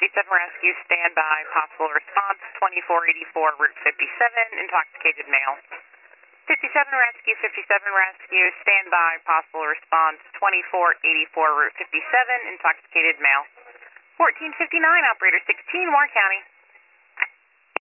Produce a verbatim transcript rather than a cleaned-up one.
fifty-seven Rescue, stand by, possible response, twenty-four eighty-four, Route fifty-seven, intoxicated male. fifty-seven Rescue, fifty-seven Rescue, stand by, possible response, twenty-four eighty-four, Route fifty-seven, intoxicated male. fourteen fifty-nine, operator sixteen, Warren County.